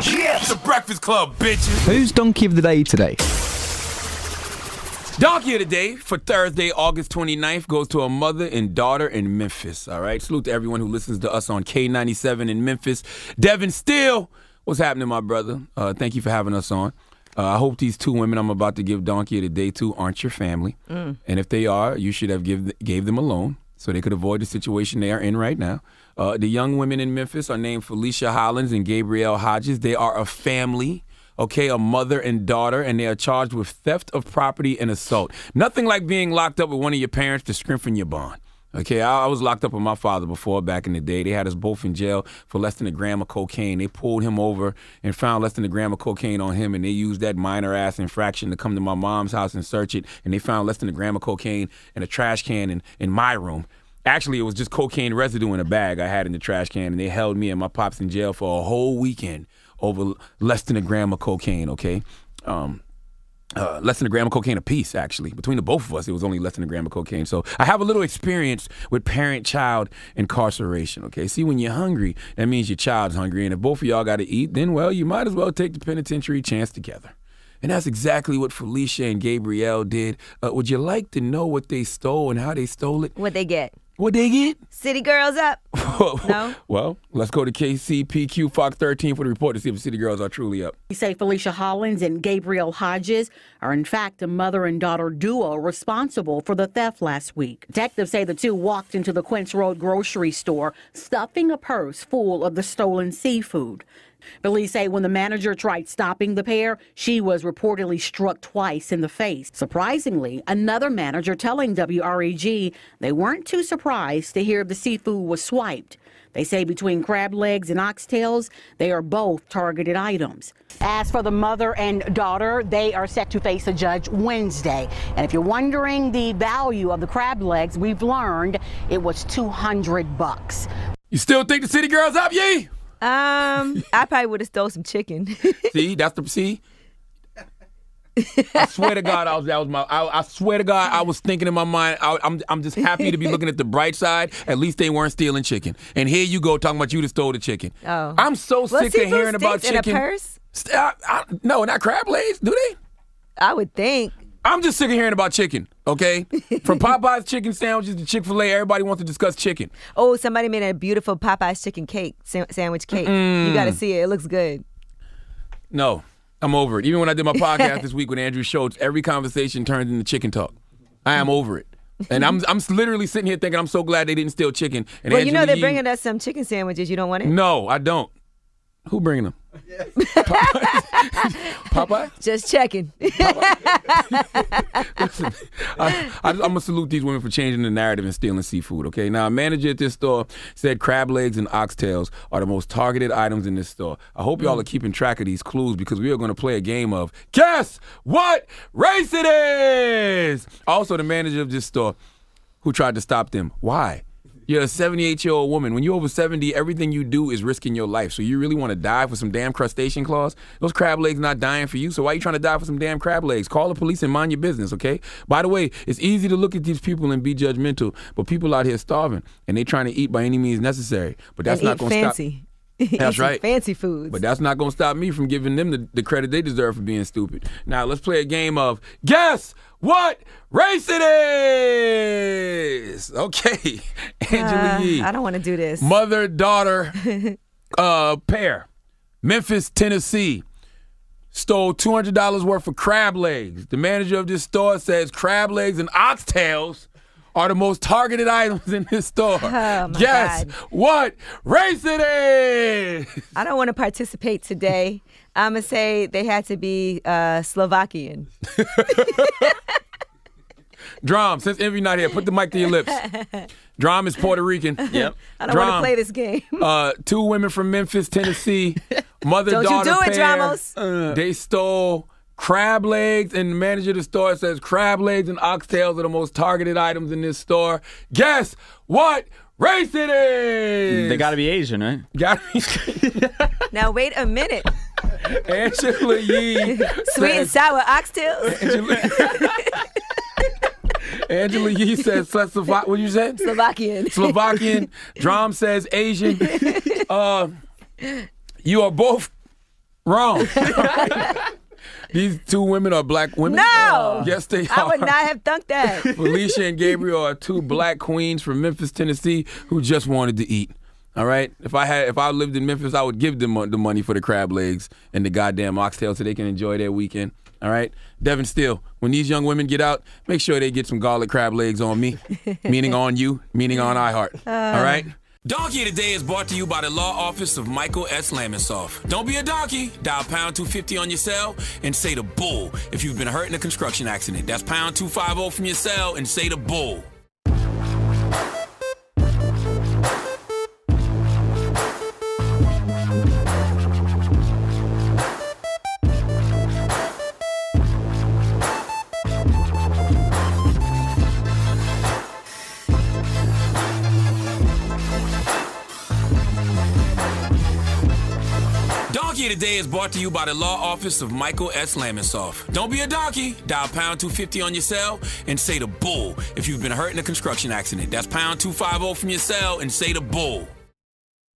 Yeah, it's the Breakfast Club, bitches. Who's Donkey of the Day today? Donkey of the Day for Thursday, August 29th goes to a mother and daughter in Memphis. All right. Salute to everyone who listens to us on K97 in Memphis. Devin Steele, what's happening, my brother? Thank you for having us on. I hope these two women I'm about to give Donkey of the Day to aren't your family. And if they are, you should have gave them a loan so they could avoid the situation they are in right now. The young women in Memphis are named Felicia Hollins and Gabrielle Hodges. They are a family. Okay, a mother and daughter, and they are charged with theft of property and assault. Nothing like being locked up with one of your parents to strengthen your bond. Okay, I was locked up with my father before back in the day. They had us both in jail for less than a gram of cocaine. They pulled him over and found less than a gram of cocaine on him, and they used that minor-ass infraction to come to my mom's house and search it, and they found less than a gram of cocaine in a trash can in my room. Actually, it was just cocaine residue in a bag I had in the trash can, and they held me and my pops in jail for a whole weekend over less than a gram of cocaine, okay? Less than a gram of cocaine apiece, actually. Between the both of us, it was only less than a gram of cocaine. So I have a little experience with parent-child incarceration, okay? See, when you're hungry, that means your child's hungry, and if both of y'all got to eat, then, well, you might as well take the penitentiary chance together. And that's exactly what Felicia and Gabrielle did. Would you like to know what they stole and how they stole it? What'd they get? What'd they get? City Girls up. No? Well, let's go to KCPQ Fox 13 for the report to see if the City Girls are truly up. They say Felicia Hollins and Gabrielle Hodges are in fact a mother and daughter duo responsible for the theft last week. Detectives say the two walked into the Quince Road grocery store stuffing a purse full of the stolen seafood. Police say when the manager tried stopping the pair, she was reportedly struck twice in the face. Surprisingly, another manager telling WREG they weren't too surprised to hear the seafood was swiped. They say between crab legs and oxtails, they are both targeted items. As for the mother and daughter, they are set to face a judge Wednesday. And if you're wondering the value of the crab legs, we've learned it was $200. You still think the City Girls up, Yee? I probably would have stole some chicken. See, I swear to God, I swear to God, I was thinking in my mind, I'm just happy to be looking at the bright side. At least they weren't stealing chicken. And here you go talking about you that stole the chicken. Oh. I'm so sick of hearing about chicken. In a purse? No, not crab legs, do they? I would think. I'm just sick of hearing about chicken, okay? From Popeye's chicken sandwiches to Chick-fil-A, everybody wants to discuss chicken. Oh, somebody made a beautiful Popeye's chicken cake, sandwich cake. You got to see it. It looks good. No, I'm over it. Even when I did my podcast this week with Andrew Schultz, every conversation turned into chicken talk. I am over it. And I'm literally sitting here thinking I'm so glad they didn't steal chicken. And well, Angela they're bringing us some chicken sandwiches. You don't want it? No, I don't. Who bringing them? Popeye? Just checking. Listen, I'm going to salute these women for changing the narrative and stealing seafood, okay? Now, a manager at this store said crab legs and oxtails are the most targeted items in this store. I hope y'all are keeping track of these clues because we are going to play a game of Guess What Race It Is? Also, the manager of this store who tried to stop them. Why? You're a 78-year-old woman. When you're over 70, everything you do is risking your life. So you really want to die for some damn crustacean claws? Those crab legs not dying for you, so why are you trying to die for some damn crab legs? Call the police and mind your business, okay? By the way, it's easy to look at these people and be judgmental, but people out here starving, and they trying to eat by any means necessary. But that's not going to stop. That's right. Fancy foods. But that's not going to stop me from giving them the credit they deserve for being stupid. Now, let's play a game of Guess What Race It Is? Okay. Angela Yee. I don't want to do this. Mother-daughter pair. Memphis, Tennessee. Stole $200 worth of crab legs. The manager of this store says crab legs and oxtails are the most targeted items in this store. Oh, my Guess God. what race it is? I don't want to participate today. I'm going to say they had to be Slovakian. Drum, since Envy not here, put the mic to your lips. Drum is Puerto Rican. Yep. I don't want to play this game. Two women from Memphis, Tennessee. Mother-daughter Don't you do it, pair. Dramos. They stole crab legs, and the manager of the store says crab legs and oxtails are the most targeted items in this store. Guess what race it is? They got to be Asian, right? Gotta be. Now, wait a minute. Angela Yee. Sweet and sour oxtails? Angela Yee says, what you said? Slovakian. Slovakian. Drum says Asian. You are both Wrong. These two women are black women? No! Yes, they are. I would not have thunk that. Felicia and Gabriel are two black queens from Memphis, Tennessee, who just wanted to eat. All right? If I lived in Memphis, I would give them the money for the crab legs and the goddamn oxtail so they can enjoy their weekend. All right? Devin Steele, when these young women get out, make sure they get some garlic crab legs on me, meaning on you, meaning on iHeart. All right? Donkey of the Day is brought to you by the law office of Michael S. Lamonsoff. Don't be a donkey. Dial pound 250 on your cell and say the bull if you've been hurt in a construction accident. That's pound 250 from your cell and say the bull. Donkey of the Day is brought to you by the law office of Michael S. Lamonsoff. Don't be a donkey. Dial pound 250 on your cell and say the bull if you've been hurt in a construction accident. That's pound 250 from your cell and say the bull.